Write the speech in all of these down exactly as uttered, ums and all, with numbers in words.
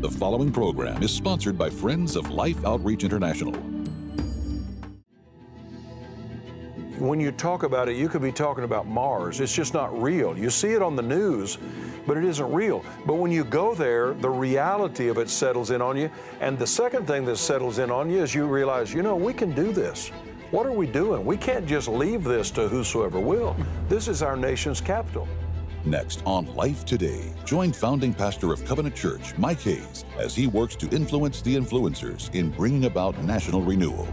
The following program is sponsored by Friends of Life Outreach International. When you talk about it, you could be talking about Mars. It's just not real. You see it on the news, but it isn't real. But when you go there, the reality of it settles in on you. And the second thing that settles in on you is you realize, you know, we can do this. What are we doing? We can't just leave this to whosoever will. This is our nation's capital. Next on Life Today, join founding pastor of Covenant Church, Mike Hayes, as he works to influence the influencers in bringing about national renewal.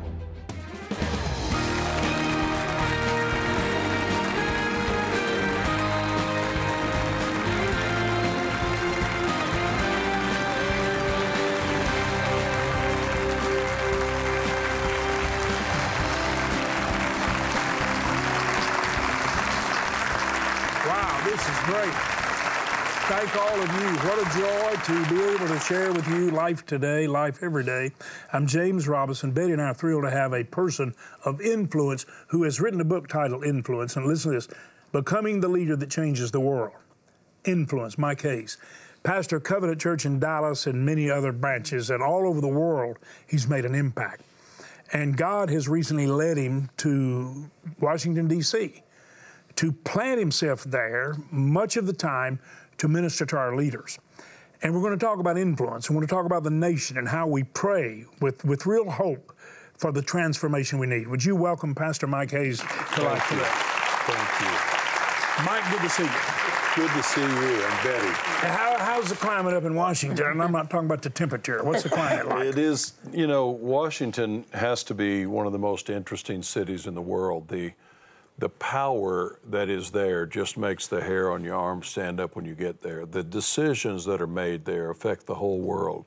Thank all of you. What a joy to be able to share with you Life Today, Life Every Day. I'm James Robison. Betty and I are thrilled to have a person of influence who has written a book titled Influence. And listen to this, Becoming the Leader That Changes the World. Influence, Mike Hayes. Pastor of Covenant Church in Dallas and many other branches, and all over the world, he's made an impact. And God has recently led him to Washington, D C, to plant himself there much of the time to minister to our leaders. And we're going to talk about influence. We're going to talk about the nation and how we pray with, with real hope for the transformation we need. Would you welcome Pastor Mike Hayes to Life Today? Thank you. Mike, good to see you. Good to see you and Betty. How, how's the climate up in Washington? And I'm not talking about the temperature. What's the climate like? It is, you know, Washington has to be one of the most interesting cities in the world. The The power that is there just makes the hair on your arm stand up when you get there. The decisions that are made there affect the whole world.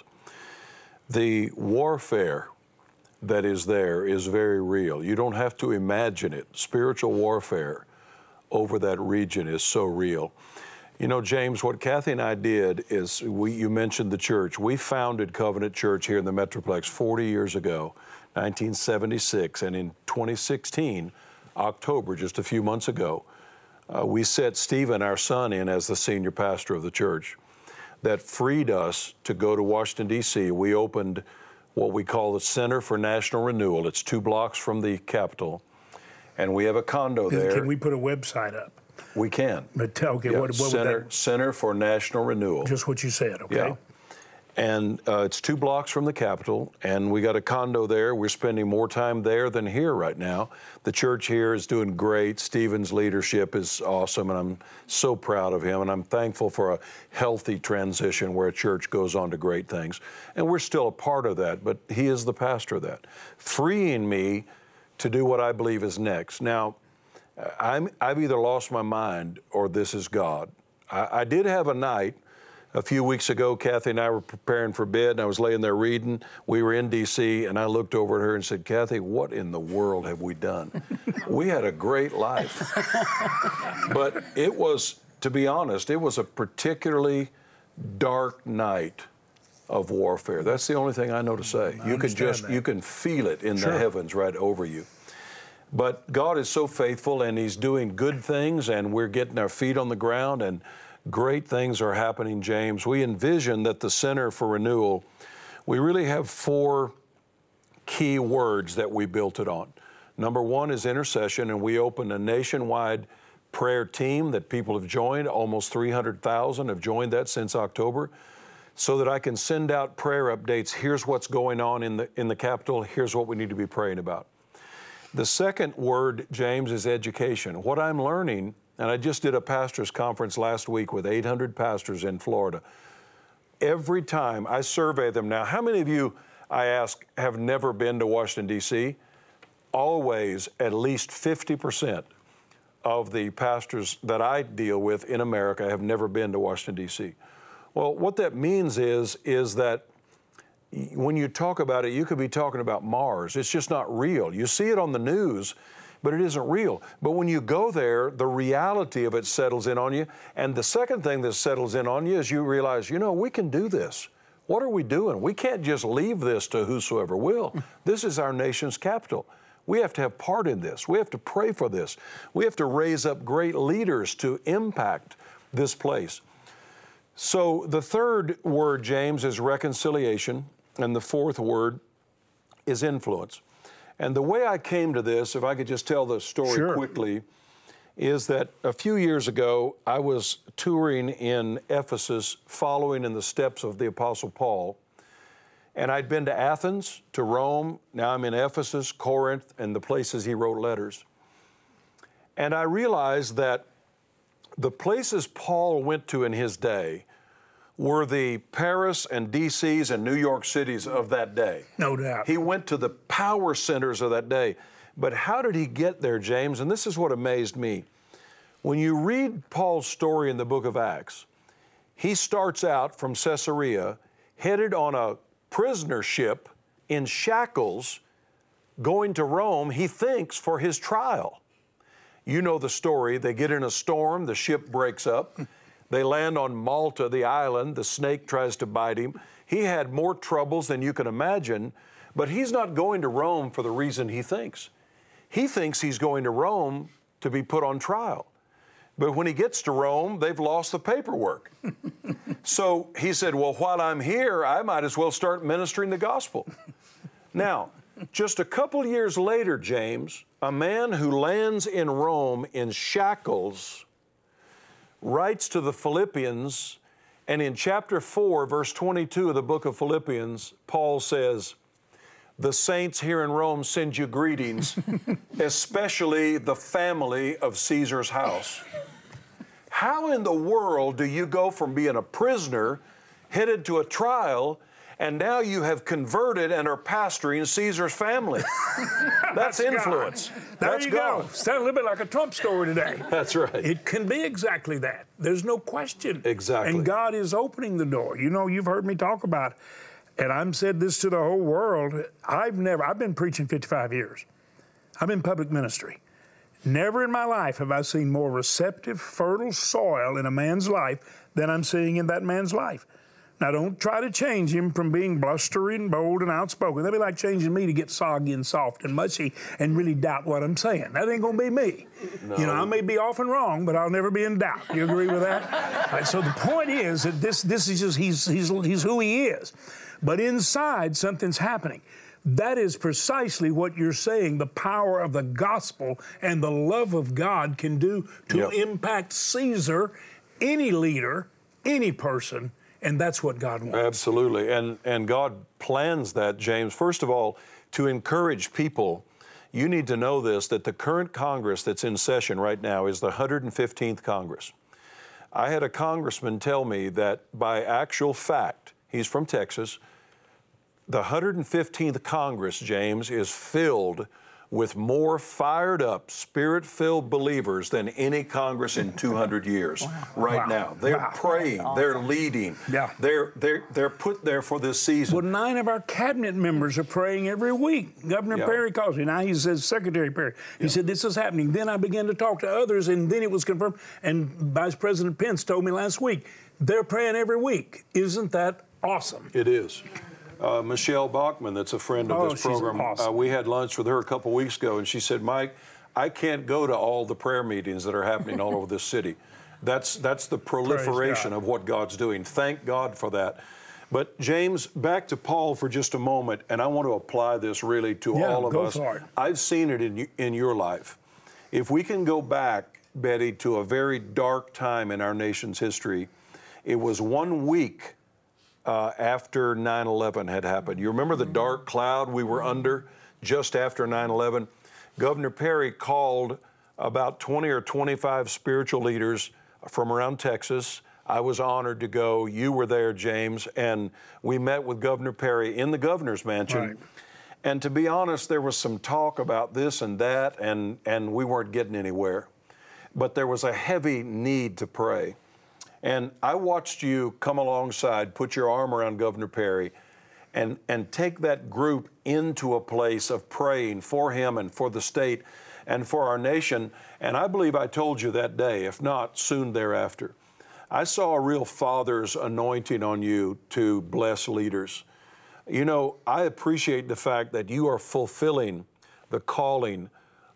The warfare that is there is very real. You don't have to imagine it. Spiritual warfare over that region is so real. You know, James, what Kathy and I did is, we, you mentioned the church. We founded Covenant Church here in the Metroplex forty years ago, nineteen seventy-six, and in twenty sixteen, October, just a few months ago, uh, we set Stephen, our son, in as the senior pastor of the church. That freed us to go to Washington, D C. We opened what we call the Center for National Renewal. It's two blocks from the Capitol, and we have a condo there. Can we put a website up? We can. But okay, yeah, what, what Center, would that? Center for National Renewal. Just what you said, okay? Yeah. And uh, it's two blocks from the Capitol, and we got a condo there. We're spending more time there than here right now. The church here is doing great. Stephen's leadership is awesome, and I'm so proud of him, and I'm thankful for a healthy transition where a church goes on to great things. And we're still a part of that, but he is the pastor of that, freeing me to do what I believe is next. Now, I'm, I've either lost my mind or this is God. I, I did have a night a few weeks ago. Kathy and I were preparing for bed, and I was laying there reading. We were in D C, and I looked over at her and said, Kathy, what in the world have we done? We had a great life. But it was, to be honest, it was a particularly dark night of warfare. That's the only thing I know to say. I you could just, that. you can feel it in Sure. the heavens right over you. But God is so faithful, and He's doing good things, and we're getting our feet on the ground, and great things are happening, James. We envision that the Center for Renewal, we really have four key words that we built it on. Number one is intercession, and we opened a nationwide prayer team that people have joined. Almost three hundred thousand have joined that since October, so that I can send out prayer updates. Here's what's going on in the, in the Capitol. Here's what we need to be praying about. The second word, James, is education. What I'm learning, and I just did a pastors' conference last week with eight hundred pastors in Florida. Every time I survey them now, how many of you, I ask, have never been to Washington, D C? Always at least fifty percent of the pastors that I deal with in America have never been to Washington, D C. Well, what that means is, is that when you talk about it, you could be talking about Mars. It's just not real. You see it on the news, but it isn't real. But when you go there, the reality of it settles in on you. And the second thing that settles in on you is you realize, you know, we can do this. What are we doing? We can't just leave this to whosoever will. This is our nation's capital. We have to have part in this. We have to pray for this. We have to raise up great leaders to impact this place. So the third word, James, is reconciliation, and the fourth word is influence. And the way I came to this, if I could just tell the story Sure. quickly, is that a few years ago, I was touring in Ephesus, following in the steps of the Apostle Paul. And I'd been to Athens, to Rome, now I'm in Ephesus, Corinth, and the places he wrote letters. And I realized that the places Paul went to in his day were the Paris and D Cs and New York cities of that day. No doubt. He went to the power centers of that day. But how did he get there, James? And this is what amazed me. When you read Paul's story in the book of Acts, he starts out from Caesarea, headed on a prisoner ship in shackles, going to Rome, he thinks, for his trial. You know the story. They get in a storm, the ship breaks up. They land on Malta, the island. The snake tries to bite him. He had more troubles than you can imagine, but he's not going to Rome for the reason he thinks. He thinks he's going to Rome to be put on trial. But when he gets to Rome, they've lost the paperwork. So he said, well, while I'm here, I might as well start ministering the gospel. Now, just a couple years later, James, a man who lands in Rome in shackles writes to the Philippians, and in chapter four, verse twenty-two of the book of Philippians, Paul says, the saints here in Rome send you greetings, especially the family of Caesar's house. How in the world do you go from being a prisoner headed to a trial, and now you have converted and are pastoring Caesar's family? That's, That's influence. God. There That's you God. go. Sound a little bit like a Trump story today. That's right. It can be exactly that. There's no question. Exactly. And God is opening the door. You know, you've heard me talk about, and I've said this to the whole world, I've never, I've been preaching fifty-five years. I've been public ministry. Never in my life have I seen more receptive, fertile soil in a man's life than I'm seeing in that man's life. Now, don't try to change him from being blustery and bold and outspoken. That'd be like changing me to get soggy and soft and mushy and really doubt what I'm saying. That ain't gonna be me. No. You know, I may be often wrong, but I'll never be in doubt. You agree with that? All right, so the point is that this, this is just, he's, he's, he's who he is. But inside, something's happening. That is precisely what you're saying, the power of the gospel and the love of God can do to yep. impact Caesar, any leader, any person, and that's what God wants. Absolutely, and, and God plans that, James. First of all, to encourage people, you need to know this, that the current Congress that's in session right now is the one hundred fifteenth Congress. I had a congressman tell me that by actual fact, he's from Texas, the one hundred fifteenth Congress, James, is filled with more fired up, spirit-filled believers than any Congress in two hundred years wow. right wow. now. They're wow. praying, awesome. They're leading, yeah. they're, they're, they're put there for this season. Well, nine of our cabinet members are praying every week. Governor yeah. Perry calls me. Now he says, Secretary Perry, he yeah. said, this is happening. Then I began to talk to others, and then it was confirmed. And Vice President Pence told me last week, they're praying every week. Isn't that awesome? It is. Uh, Michelle Bachmann, that's a friend of oh, this program, awesome. uh, we had lunch with her a couple weeks ago, and she said, Mike, I can't go to all the prayer meetings that are happening all over this city. That's, that's the proliferation of what God's doing. Thank God for that. But James, back to Paul for just a moment, and I want to apply this really to yeah, all of go us. For it. I've seen it in, in your life. If we can go back, Betty, to a very dark time in our nation's history, it was one week Uh, after nine eleven had happened. You remember the dark cloud we were under just after nine eleven? Governor Perry called about twenty or twenty-five spiritual leaders from around Texas. I was honored to go. You were there, James, and we met with Governor Perry in the governor's mansion. Right. And to be honest, there was some talk about this and that, and, and we weren't getting anywhere. But there was a heavy need to pray. And I watched you come alongside, put your arm around Governor Perry, and, and take that group into a place of praying for him and for the state and for our nation. And I believe I told you that day, if not soon thereafter. I saw a real father's anointing on you to bless leaders. You know, I appreciate the fact that you are fulfilling the calling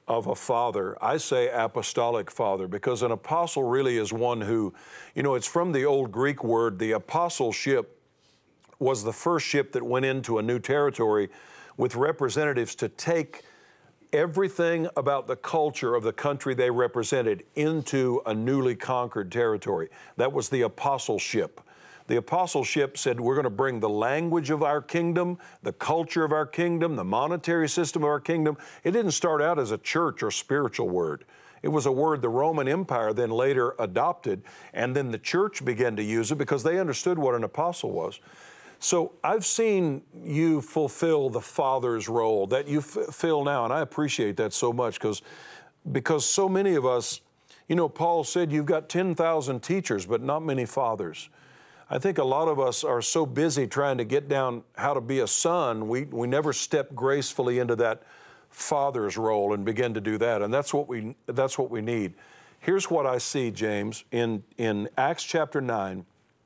of a father. I say apostolic father because an apostle really is one who, you know, it's from the old Greek word. The apostleship was the first ship that went into a new territory with representatives to take everything about the culture of the country they represented into a newly conquered territory. That was the apostleship. The apostleship said, we're going to bring the language of our kingdom, the culture of our kingdom, the monetary system of our kingdom. It didn't start out as a church or spiritual word. It was a word the Roman Empire then later adopted, and then the church began to use it because they understood what an apostle was. So I've seen you fulfill the father's role that you f- fill now, and I appreciate that so much because because so many of us, you know, Paul said you've got ten thousand teachers, but not many fathers. I think a lot of us are so busy trying to get down how to be a son, we, we never step gracefully into that father's role and begin to do that, and that's what we that's what we need. Here's what I see, James, in, in Acts chapter nine,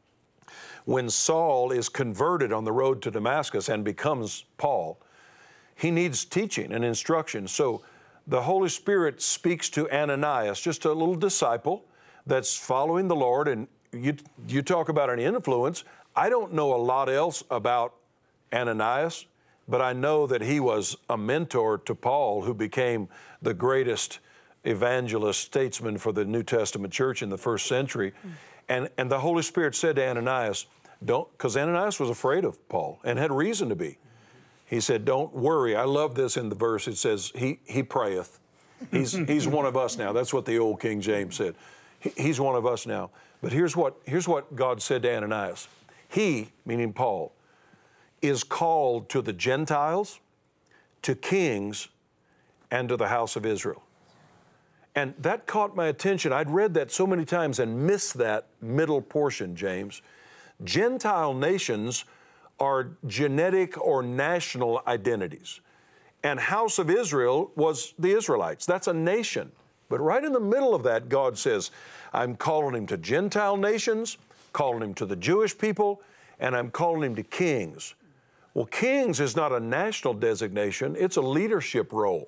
when Saul is converted on the road to Damascus and becomes Paul, he needs teaching and instruction. So the Holy Spirit speaks to Ananias, just a little disciple that's following the Lord, and You, you talk about an influence. I don't know a lot else about Ananias, but I know that he was a mentor to Paul, who became the greatest evangelist, statesman for the New Testament church in the first century. Mm. And, and the Holy Spirit said to Ananias, don't, because Ananias was afraid of Paul and had reason to be. He said, don't worry. I love this in the verse. It says, he, he prayeth. He's, he's one of us now. That's what the old King James said. He, he's one of us now. But here's what, here's what God said to Ananias. He, meaning Paul, is called to the Gentiles, to kings, and to the house of Israel. And that caught my attention. I'd read that so many times and missed that middle portion, James. Gentile nations are genetic or national identities. And house of Israel was the Israelites. That's a nation. But right in the middle of that, God says, I'm calling him to Gentile nations, calling him to the Jewish people, and I'm calling him to kings. Well, kings is not a national designation, it's a leadership role.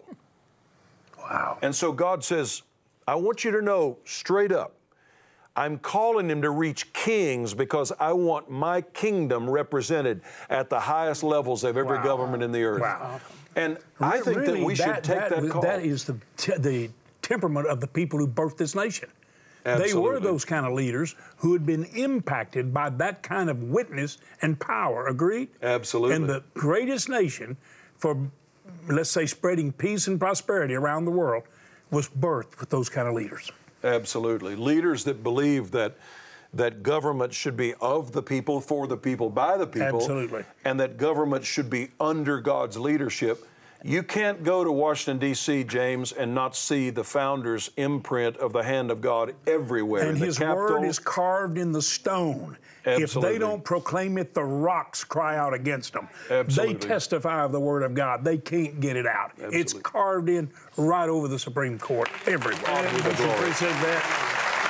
Wow. And so God says, I want you to know straight up, I'm calling him to reach kings because I want my kingdom represented at the highest levels of every Wow. government in the earth. Wow. And I think really, that we should that, take that, that call. That is the, t- the temperament of the people who birthed this nation. Absolutely. They were those kind of leaders who had been impacted by that kind of witness and power. Agreed? Absolutely. And the greatest nation for, let's say, spreading peace and prosperity around the world was birthed with those kind of leaders. Absolutely. Leaders that believe that that government should be of the people, for the people, by the people. Absolutely. And that government should be under God's leadership. You can't go to Washington, D C, James, and not see the founder's imprint of the hand of God everywhere. And in his the Capitol. word is carved in the stone. Absolutely. If they don't proclaim it, the rocks cry out against them. Absolutely. They testify of the word of God. They can't get it out. Absolutely. It's carved in right over the Supreme Court everywhere. Honor the glory. Appreciate that.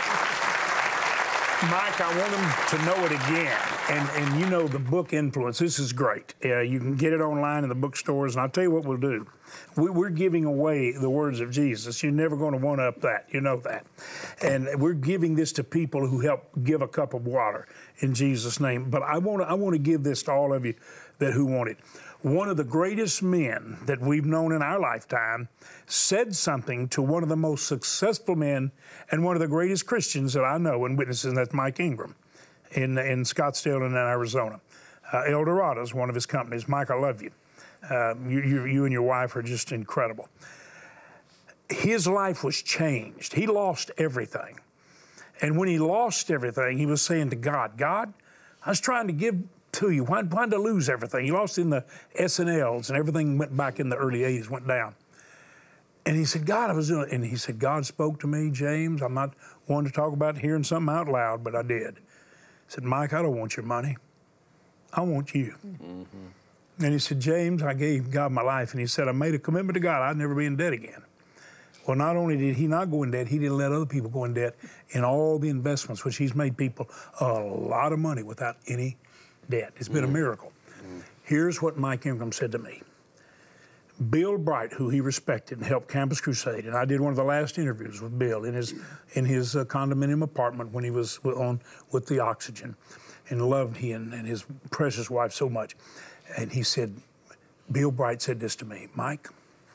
Mike, I want them to know it again. And and you know the book Influence, this is great. Uh, you can get it online in the bookstores, and I'll tell you what we'll do. We, we're giving away the words of Jesus. You're never going to one-up that. You know that. And we're giving this to people who help give a cup of water in Jesus' name. But I want to I want to give this to all of you that who want it. One of the greatest men that we've known in our lifetime said something to one of the most successful men and one of the greatest Christians that I know and witnesses, and that's Mike Ingram in, in Scottsdale in Arizona. Uh, El Dorado is one of his companies. Mike, I love you. Uh, you, you. You and your wife are just incredible. His life was changed. He lost everything. And when he lost everything, he was saying to God, God, I was trying to give to you. Why, why did I lose everything? He lost in the S and Ls, and everything went back in the early eighties, went down. And he said, God, I was doing it. And he said, God spoke to me, James. I'm not one to talk about hearing something out loud, but I did. He said, Mike, I don't want your money. I want you. Mm-hmm. And he said, James, I gave God my life. And he said, I made a commitment to God. I'd never be in debt again. Well, not only did he not go in debt, he didn't let other people go in debt in all the investments, which he's made people a lot of money without any debt. It's been mm. a miracle. Mm. Here's what Mike Ingram said to me. Bill Bright, who he respected and helped Campus Crusade, and I did one of the last interviews with Bill in his in his uh, condominium apartment when he was on with the oxygen, and loved he and, and his precious wife so much. And he said, Bill Bright said this to me, Mike,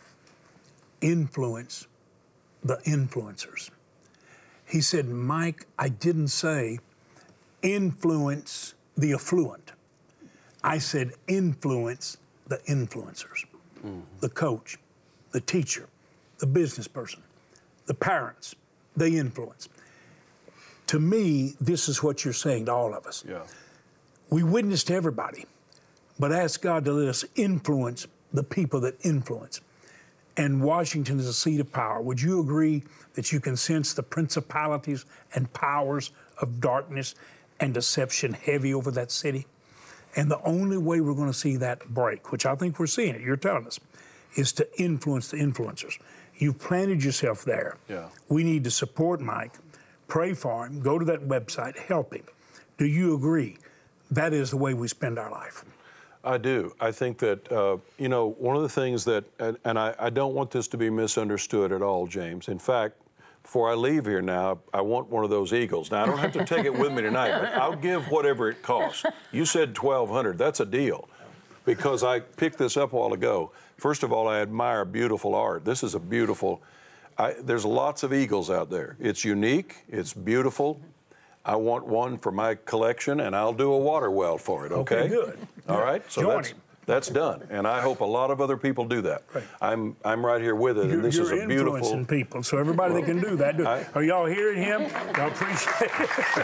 influence the influencers. He said, Mike, I didn't say influence the affluent. I said influence the influencers, mm-hmm. the coach, the teacher, the business person, the parents, they influence. To me, this is what you're saying to all of us. Yeah. We witness to everybody, but ask God to let us influence the people that influence. And Washington is a seat of power. Would you agree that you can sense the principalities and powers of darkness and deception heavy over that city? And the only way we're going to see that break, which I think we're seeing it, you're telling us, is to influence the influencers. You've planted yourself there. Yeah. We need to support Mike, pray for him, go to that website, help him. Do you agree that is the way we spend our life? I do. I think that, uh, you know, one of the things that, and, and I, I don't want this to be misunderstood at all, James. In fact, before I leave here now, I want one of those Eagles. Now, I don't have to take it with me tonight, but I'll give whatever it costs. You said twelve hundred dollars. That's a deal, because I picked this up a while ago. First of all, I admire beautiful art. This is a beautiful, I, there's lots of Eagles out there. It's unique. It's beautiful. I want one for my collection, and I'll do a water well for it, okay? Okay, good. All right? So Join that's, him. that's done, and I hope a lot of other people do that. Right. I'm I'm right here with it, You're, and this you're is a beautiful... influencing people, so everybody that can do that, do it. I, Are y'all hearing him? Y'all appreciate it.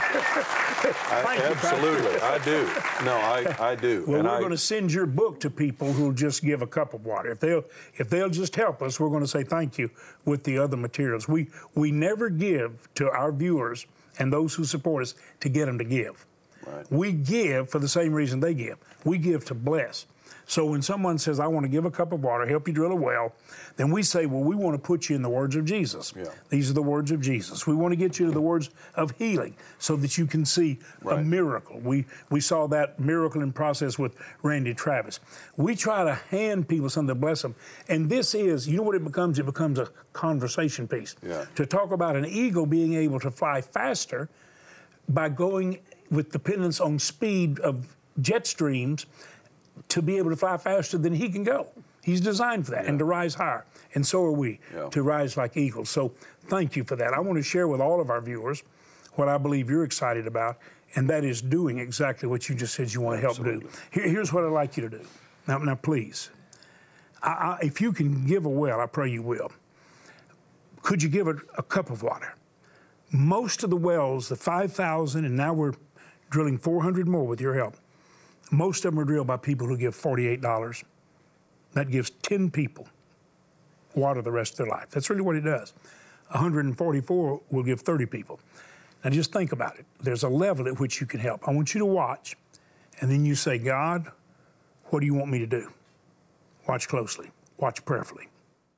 I, absolutely, I do. No, I, I do. Well, and we're I, going to send your book to people who'll just give a cup of water. If they'll if they'll just help us, we're going to say thank you with the other materials. We we never give to our viewers and those who support us to get them to give. Right. We give for the same reason they give. We give to bless. So when someone says, I want to give a cup of water, help you drill a well, then we say, well, we want to put you in the words of Jesus. Yeah. These are the words of Jesus. We want to get you to the words of healing so that you can see right. a miracle. We we saw that miracle in process with Randy Travis. We try to hand people something to bless them. And this is, you know what it becomes? It becomes a conversation piece. Yeah. To talk about an eagle being able to fly faster by going with dependence on speed of jet streams to be able to fly faster than he can go. He's designed for that, yeah. and to rise higher. And so are we, yeah. to rise like eagles. So thank you for that. I want to share with all of our viewers what I believe you're excited about, and that is doing exactly what you just said you want to help Absolutely. do. Here, here's what I'd like you to do. Now, now please, I, I, if you can give a well, I pray you will. Could you give it a cup of water? Most of the wells, the five thousand, and now we're drilling four hundred more with your help, most of them are drilled by people who give forty-eight dollars. That gives ten people water the rest of their life. That's really what it does. one hundred forty-four will give thirty people. Now just think about it. There's a level at which you can help. I want you to watch, and then you say, God, what do you want me to do? Watch closely. Watch prayerfully.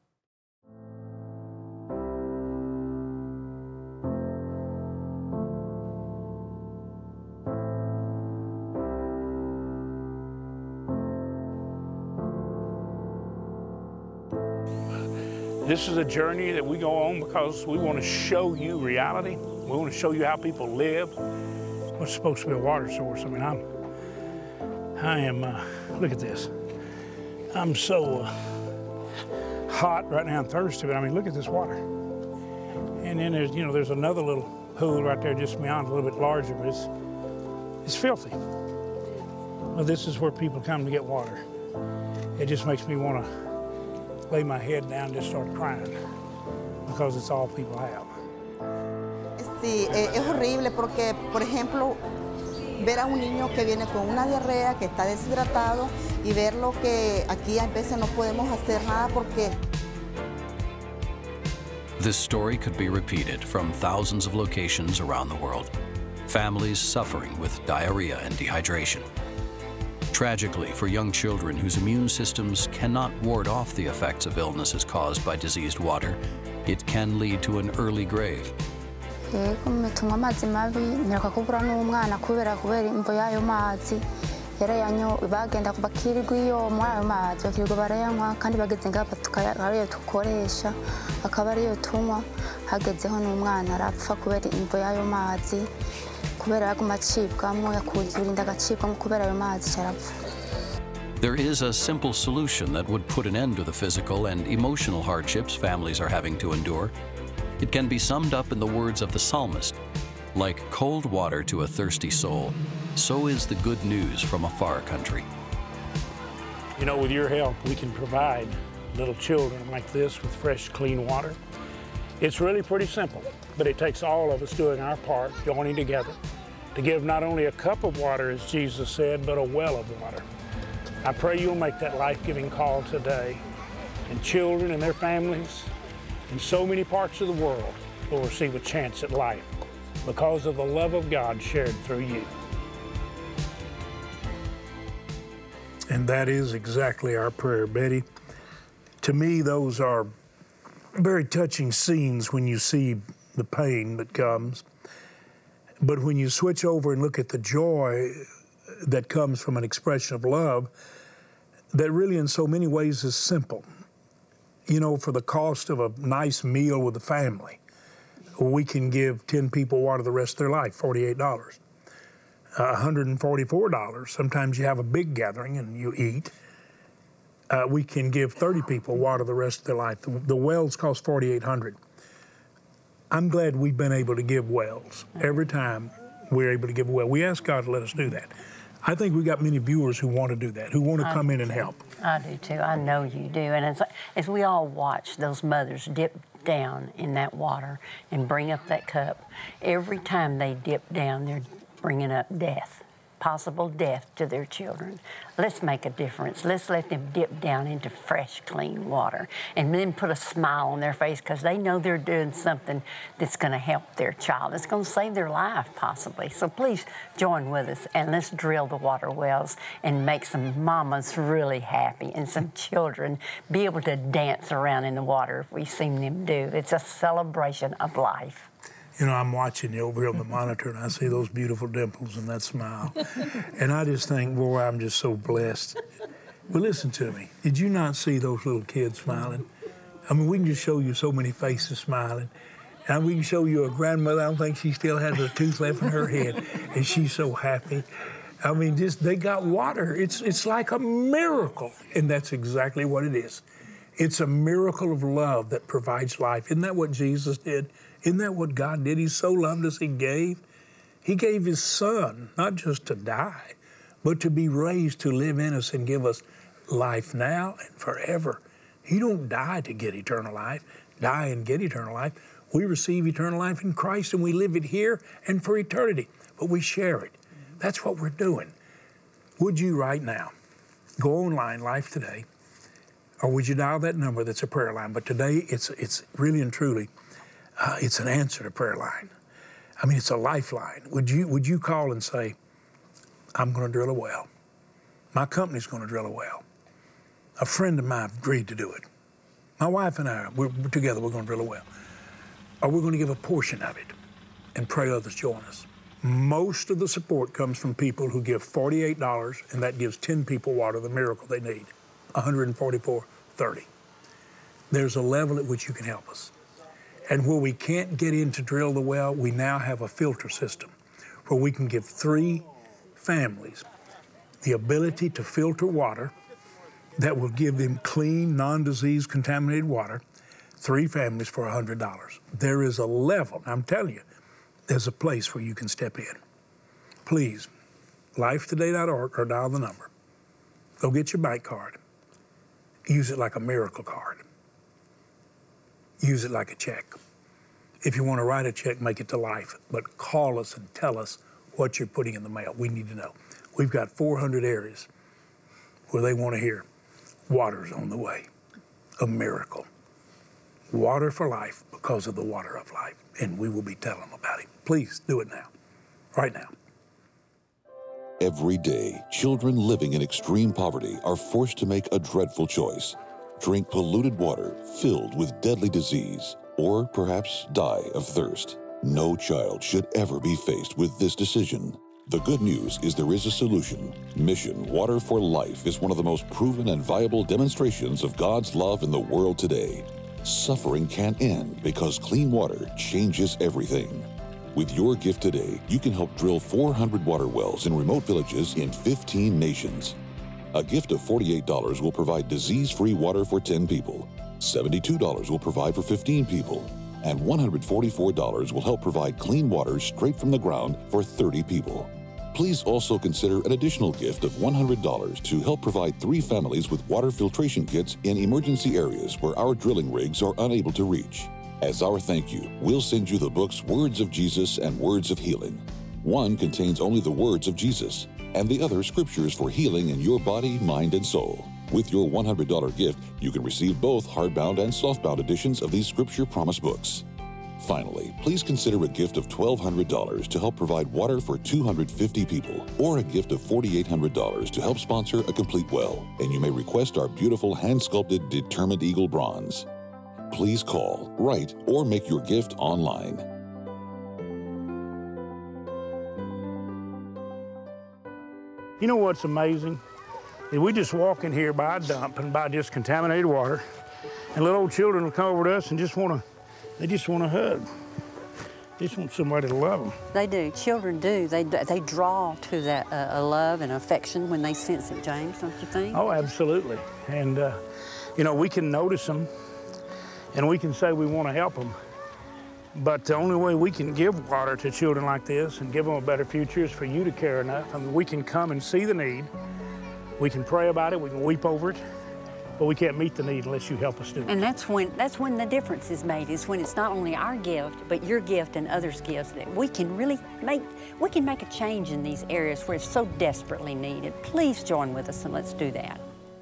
This is a journey that we go on because we want to show you reality. We want to show you how people live. What's supposed to be a water source? I mean, I'm, I am, uh, look at this. I'm so uh, hot right now and thirsty, but I mean, look at this water. And then there's, you know, there's another little pool right there just beyond, a little bit larger, but it's, it's filthy. Well, this is where people come to get water. It just makes me want to lay my head down and just start crying because it's all people have. Sí, eh, es horrible porque, por ejemplo, ver a un niño que viene con una diarrea, que está deshidratado, y verlo que aquí a veces no podemos hacer nada porque... This story could be repeated from thousands of locations around the world. Families suffering with diarrhea and dehydration. Tragically, for young children whose immune systems cannot ward off the effects of illnesses caused by diseased water, it can lead to an early grave. Tunywa amazi mabi nireka kubura n'umwana kubera kubera imvo y'ayo mazi yarayanyo bagenda bakirirwa iyo muri ayo mazi bakirirwa barayanywa kandi bageze ngaho ariyo dukoresha akaba ariyo tunywa hagezeho n'umwana arapfa kubera imvo y'ayo mazi kubera yaguma acibwamo yakuzura inda agacibwamo kubera ayo mazi carapfa. There is a simple solution that would put an end to the physical and emotional hardships families are having to endure. It can be summed up in the words of the psalmist, like cold water to a thirsty soul, so is the good news from a far country. You know, with your help, we can provide little children like this with fresh, clean water. It's really pretty simple, but it takes all of us doing our part, joining together, to give not only a cup of water, as Jesus said, but a well of water. I pray you'll make that life-giving call today, and children and their families in so many parts of the world will receive a chance at life because of the love of God shared through you. And that is exactly our prayer, Betty. To me, those are very touching scenes when you see the pain that comes. But when you switch over and look at the joy that comes from an expression of love, that really in so many ways is simple. You know, for the cost of a nice meal with the family, we can give ten people water the rest of their life, forty-eight dollars. Uh, one hundred forty-four dollars, sometimes you have a big gathering and you eat. Uh, we can give thirty people water the rest of their life. The, the wells cost forty-eight hundred dollars. I'm glad we've been able to give wells. Every time we're able to give a well, we ask God to let us do that. I think we got many viewers who want to do that, who want to I come in do and too. help. I do too. I know you do. And as, as we all watch those mothers dip down in that water and bring up that cup, every time they dip down, they're bringing up death, possible death to their children. Let's make a difference. Let's let them dip down into fresh, clean water and then put a smile on their face because they know they're doing something that's going to help their child. It's going to save their life, possibly. So please join with us and let's drill the water wells and make some mamas really happy and some children be able to dance around in the water if we've seen them do. It's a celebration of life. You know, I'm watching you over here on the monitor, and I see those beautiful dimples and that smile. And I just think, boy, I'm just so blessed. Well, listen to me. Did you not see those little kids smiling? I mean, we can just show you so many faces smiling. And we can show you a grandmother, I don't think she still has a tooth left in her head, and she's so happy. I mean, just they got water. It's, it's like a miracle, and that's exactly what it is. It's a miracle of love that provides life. Isn't that what Jesus did? Isn't that what God did? He so loved us, He gave. He gave His Son, not just to die, but to be raised to live in us and give us life now and forever. He don't die to get eternal life, die and get eternal life. We receive eternal life in Christ and we live it here and for eternity, but we share it. That's what we're doing. Would you right now go online, Life Today, or would you dial that number that's a prayer line? But today, it's, it's really and truly, Uh, it's an answer to prayer line. I mean, it's a lifeline. Would you would you call and say, I'm going to drill a well. My company's going to drill a well. A friend of mine agreed to do it. My wife and I, we're, we're together, we're going to drill a well. Or we're going to give a portion of it and pray others join us. Most of the support comes from people who give forty-eight dollars, and that gives ten people water, the miracle they need. one hundred forty-four thirty. There's a level at which you can help us. And where we can't get in to drill the well, we now have a filter system where we can give three families the ability to filter water that will give them clean, non-disease contaminated water, three families for one hundred dollars. There is a level, I'm telling you, there's a place where you can step in. Please, life today dot org or dial the number. Go get your bank card. Use it like a miracle card. Use it like a check. If you want to write a check, make it to Life, but call us and tell us what you're putting in the mail. We need to know. We've got four hundred areas where they want to hear water's on the way, a miracle. Water for life because of the water of life, and we will be telling them about it. Please do it now, right now. Every day, children living in extreme poverty are forced to make a dreadful choice. Drink polluted water filled with deadly disease, or perhaps die of thirst. No child should ever be faced with this decision. The good news is there is a solution. Mission Water for Life is one of the most proven and viable demonstrations of God's love in the world today. Suffering can end because clean water changes everything. With your gift today, you can help drill four hundred water wells in remote villages in fifteen nations. A gift of forty-eight dollars will provide disease-free water for ten people. seventy-two dollars will provide for fifteen people. And one hundred forty-four dollars will help provide clean water straight from the ground for thirty people. Please also consider an additional gift of one hundred dollars to help provide three families with water filtration kits in emergency areas where our drilling rigs are unable to reach. As our thank you, we'll send you the books Words of Jesus and Words of Healing. One contains only the words of Jesus, and the other scriptures for healing in your body, mind, and soul. With your one hundred dollars gift, you can receive both hardbound and softbound editions of these Scripture Promise books. Finally, please consider a gift of twelve hundred dollars to help provide water for two hundred fifty people, or a gift of four thousand eight hundred dollars to help sponsor a complete well, and you may request our beautiful hand-sculpted Determined Eagle bronze. Please call, write, or make your gift online. You know what's amazing? Is we just walk in here by a dump and buy just contaminated water, and little old children will come over to us and just want to, they just want a hug. They just want somebody to love them. They do. Children do. They they draw to that uh, a love and affection when they sense it, James, don't you think? Oh, absolutely. And, uh, you know, we can notice them, and we can say we want to help them. But the only way we can give water to children like this and give them a better future is for you to care enough. I mean, we can come and see the need. We can pray about it, we can weep over it, but we can't meet the need unless you help us do it. And that's when that's when the difference is made, is when it's not only our gift, but your gift and others' gifts, that we can really make, we can make a change in these areas where it's so desperately needed. Please join with us and let's do that.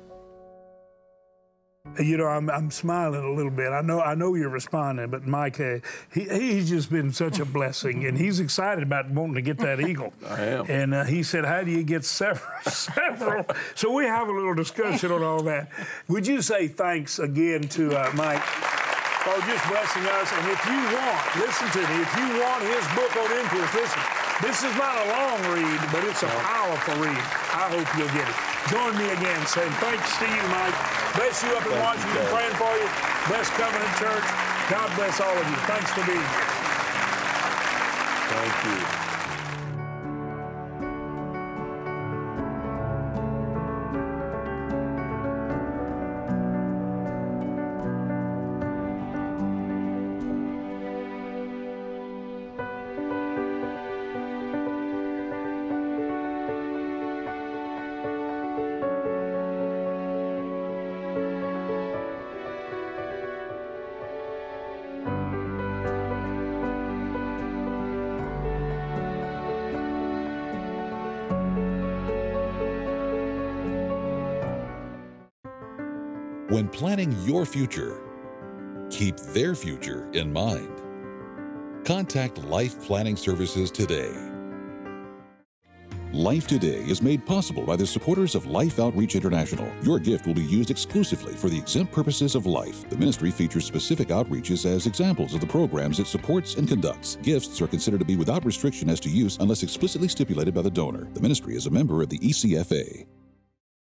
You know, I'm, I'm smiling a little bit. I know I know you're responding, but Mike, uh, he, he's just been such a blessing, and he's excited about wanting to get that eagle. I am. And uh, he said, how do you get several? several? So we have a little discussion on all that. Would you say thanks again to uh, Mike for just blessing us? And if you want, listen to me, if you want his book on influence, listen, this is not a long read, but it's a powerful read. I hope you'll get it. Join me again saying thanks to you, Mike. Bless you up in Washington, praying for you. Bless Covenant Church. God bless all of you. Thanks for being here. Thank you. When planning your future, keep their future in mind. Contact Life Planning Services today. Life Today is made possible by the supporters of Life Outreach International. Your gift will be used exclusively for the exempt purposes of life. The ministry features specific outreaches as examples of the programs it supports and conducts. Gifts are considered to be without restriction as to use unless explicitly stipulated by the donor. The ministry is a member of the E C F A.